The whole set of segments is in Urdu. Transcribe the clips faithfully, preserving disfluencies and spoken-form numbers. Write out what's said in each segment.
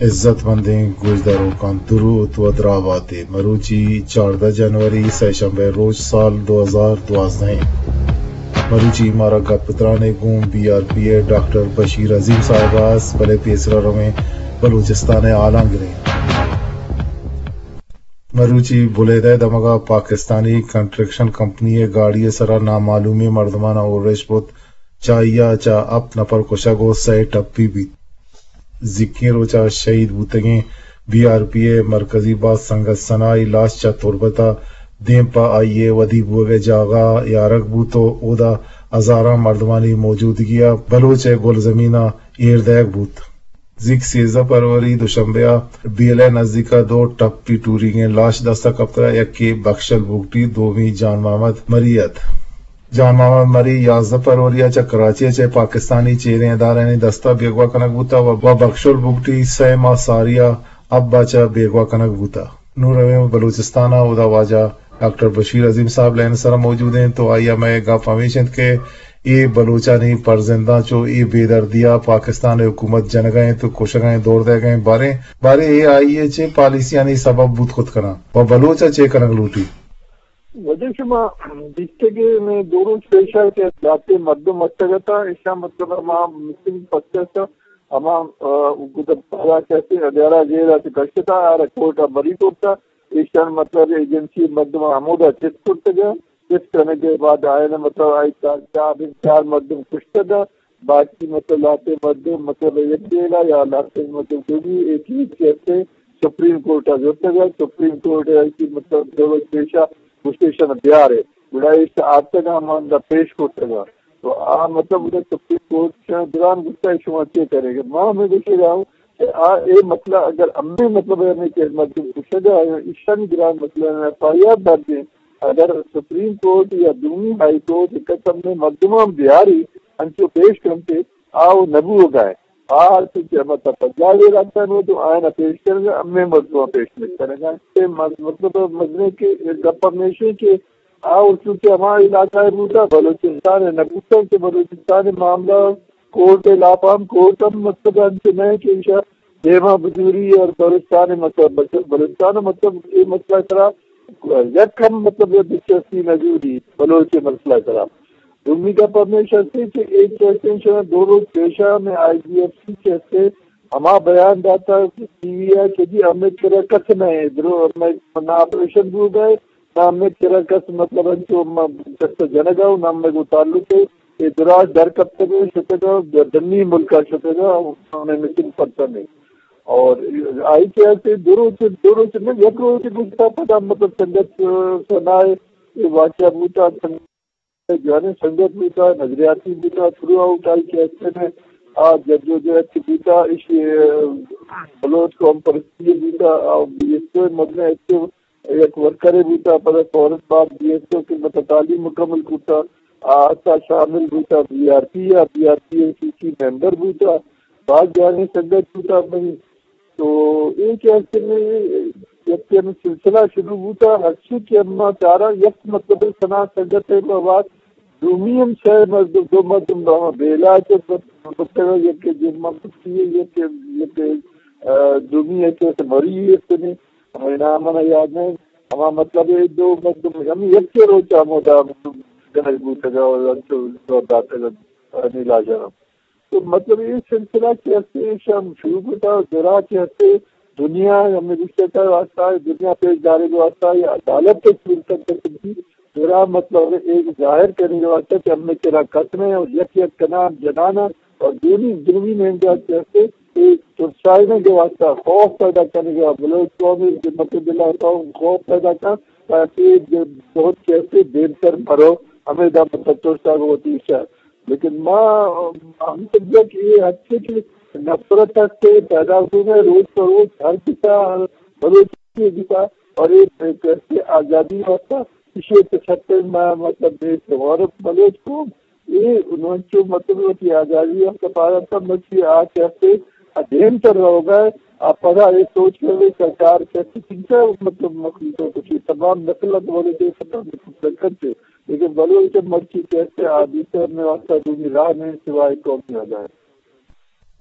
عزت مندیں گزدروں کان درود و دراواتے مروچی چاردہ جنوری سیشنبے روز سال دو ہزار دوازدہ مروچی مارا گپترانے گون بی آر پی اے ڈاکٹر بشیر عظیم صاحباس بلے پیسرا میں بلوچستان آلانگرے مروچی بلیدہ دمگا پاکستانی کنسٹرکشن کمپنی گاڑی سرا نامعلومی مردمانہ اور رشبت چاہیا چا اپ نفر کشگو سے ٹپی بھی ذکی روچا شہید بوتگیں بی آر پی اے مرکزی بات سنگت سنائی لاش چا تربتا دیم پا آئیے ودی بوگے جاگا یارک بوتو اودا ہزارہ مردمانی موجودگیا بلوچ گل زمینہ ایردیگ بوت ذک سیزہ پروری دوشنبیہ بیلے نزدیکا دو ٹپی ٹوری گیں لاش دستا کپترا یکی بخشل بوگٹی دومی جان محمد مریت جان محمد مری یازدہ پروریا چا کراچی چے پاکستانی چیریں ادارے نے دستا بیگوا کنک بوتا و بخشل بگٹی سہ ماہ ساریا اب باچا بیگوا کنک بوتا نور رویم بلوچستانہ ادا واجہ ڈاکٹر بشیر عظیم صاحب لین سرا موجود ہیں تو آئیا میں گا فہمیشند کے ای بلوچانی پرزندہ چو ای بے دردیا پاکستان حکومت جن گئے تو کوش گئے دوڑ دے گئے بارے بارے اے آئیے چے پالیسیانی سبب بوت خود کنا و بلوچا چے کنک لوٹی وجہ شما دیکھتے میں دونوں پیشہ کے جاتے مردم مستگتا ایشا مطلب ہما مسلم پسکتا ہما گدبارا کہتے ادیارہ جیرہ سے کشتا آرہ کوٹا بری کوٹا ایشا مطلب ایجنسی مردم حمودہ چس کرتا گیا چس کرنے کے بعد آئے نا مطلب آئی چار چار مردم کشتا گیا باقی مطلب لاتے مردم مطلب ایک دیلا یا لاتے مطلب جو بھی ایک ہی کہتے سپریم کورٹا جوتا گیا سپریم کورٹ ایسی مطلب دونوں پیشہ اسٹیشن بیار ہے بڑائی سے آج تک ہم اندر پیش کرتے گا تو آ مطلب ادھر سپریم کورٹ دوران گستا ہے شما چے کرے گا ماں میں دیکھے رہا ہوں کہ آ اے مسئلہ اگر امیں مطلب ہے کہ مطلب پوچھا جائے ایشان گران مسئلہ ہے فریاد درج ہے اگر سپریم کورٹ یا دومی ہائی کورٹ قسم میں مقدمہ بیاری انچو پیش کرتے آؤ نبو ہو گئے آج سے مطلب پنجابی رکھتا ہے تو آئینہ پیش کریں گا امیں مطلب پیش نہیں کریں گا مطلب مجھنے کے گپرمیشن کے آؤ چونکہ ہمارا علاقہ بوتا بلوچستان ہے نبوتر کے بلوچستان معاملہ کورٹ لاپام کورٹ ہم مطلب انچے میں کہ انشاء دیما بزوری اور بلوچستان مطلب بلوچستان مطلب یہ مسئلہ کرا یک ہم مطلب دلچسپی نجوری بلوچ مسئلہ کرا دومی کا پرمیشن سے کہ ایک کہتے ہیں دو روز پیشہ میں آئی ڈی ایف سی کہتے ہما بیان داتا ٹی وی ہے کہ جی ہمیں تیرا کس میں نہ آپریشن بھی ہو گئے نہ ہمیں تیرا کس مطلب جنگا نہ ہمیں کو تعلق ہے کہ دراز در کب تک چھتے گا دنی ملکہ چھتے گا ہمیں مسلم پتہ نہیں اور آئی کہتے دو روز سے دو روز سے یک روز سے گزتا پتا مطلب سنگت سنائے واقعہ بوتا جانے سنگت بھی تھا نظریاتی بھی تھا تھرو آؤٹ آئی کہتے ہیں آج جب جو جو ہے بیتا اس بلوچ قوم پرستی بھی تھا بی ایس او مطلب ایک ورکر بھی تھا پر فورت بعد بی ایس او کی مطلب تعلیم مکمل کو تھا آتا شامل بھی تھا بی آر پی یا بی آر پی سی کی ممبر بھی تھا بعد جانے سنگت بھی تھا نہیں تو ایک ایسے میں یک سلسلہ شروع ہوتا اچھی کہ اما چارہ یک مطلب سنا سنگت ہے بات دومیم شہر مردم دو مردم دو بیلا کے مطلب یہ کہ جن مطلب یہ کہ یہ کہ دومی ہے کہ مری ہے کہ نہیں ہمیں نام منا یاد نہیں ہمارا مطلب ہے دو مردم ہم یک کے روچہ مودا گنج بوتا گا اور انچو داتا گا نیلا جانا تو مطلب یہ سلسلہ کہتے شام شروع ہوتا درا کہتے دنیا ہمیں رشتے کا واسطہ ہے دنیا پیش دارے کا واسطہ ہے عدالت کے فرصت کرتی درا مطلب ایک ظاہر کرنے کا واسطہ کہ ہم نے تیرا قسم ہے اور یک یک کنام جنانا اور دونی دنوی میں انجا کہتے ایک ترسائنے کے واسطہ خوف پیدا کرنے کا بلوچ قومی مطلب دلہ ہوتا ہوں خوف پیدا کر تاکہ بہت کہتے دیر کر مرو ہمیں دا مطلب ترسا کو ہوتی ہے لیکن ماں ہم سب کہ یہ اچھے کی نفرت سے پیدا ہوئے روز پر روز ہر کسا بلوچ کسا اور ایک آزادی ہوتا اسے پچھتے مطلب دیش غورت بلوچ کو یہ انہوں نے مطلب کی آزادی کا پارا تھا مجھے آج کہتے ادھین کر رہا ہوگا آپ پڑھا یہ سوچ کر رہے سرکار کہتے چنتا مطلب مخلوطوں کو چیز تمام نقلت والے دے سکتا تھے لیکن بلوچ مرچی کہتے آدھی سے ہمیں واسطہ دونی راہ نہیں سوائے قوم میں آ جائے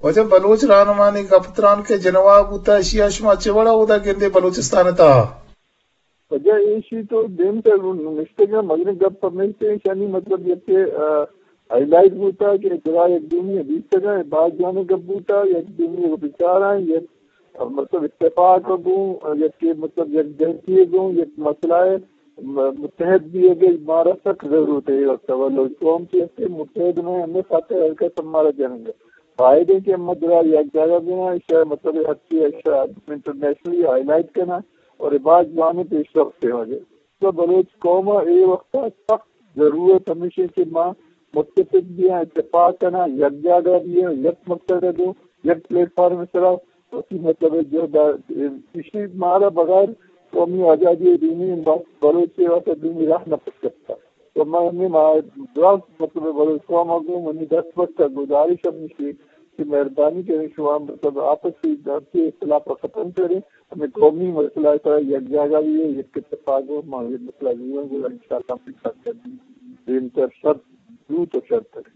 وجہ بلوچ رہنمانی گپتران کے جنواب ہوتا اشیاء شما چوڑا ہوتا گندے بلوچستان تا وجہ ایشی تو دین سے نشتے کا مغرب گپ پڑھنے سے شانی مطلب یہ کہ ہائی لائٹ ہوتا کہ جگہ ایک دنیا بیس جگہ بعض جانے گپ ہوتا ایک دنیا کو بچار آئیں یہ مطلب اتفاق ہوں یا کہ مطلب یک جہتی ہوں یک مسئلہ ہے متحد بھی ہے کہ ہمارا سخت ضرورت ہے وقت قوم کی ایسے متحد میں ہمیں خاطر حرکت ہمارا جائیں گے فائدے کے مدرا یک جگہ دینا اشیاء مطلب اچھی اشیاء انٹرنیشنلی ہائی لائٹ کرنا اور بعض جانے پیش رفت سے وجہ تو بلوچ قوم اے وقت سخت ضرورت ہمیشہ کہ ماں متفق بھی ہیں اتفاق کرنا یک جگہ بھی ہے یک مقصد ہے دو یک پلیٹ فارم سرا اسی مطلب جو پچھلی مارا بغیر قومی آزادی دینی بلوچ سے وقت دینی راہ نہ پک سکتا تو میں ہمیں مطلب بلوچ قوم کو منی دس وقت کا گزارش اپنی سے کہ مہربانی کریں شما مطلب آپس کے اختلاف کو ختم کریں ہمیں قومی مسئلہ کا یک جگہ بھی ہے یک اتفاق ہو ہمارے مسئلہ جیون کو ان شاء اللہ شرط دین پر شرط دو تو شرط ہے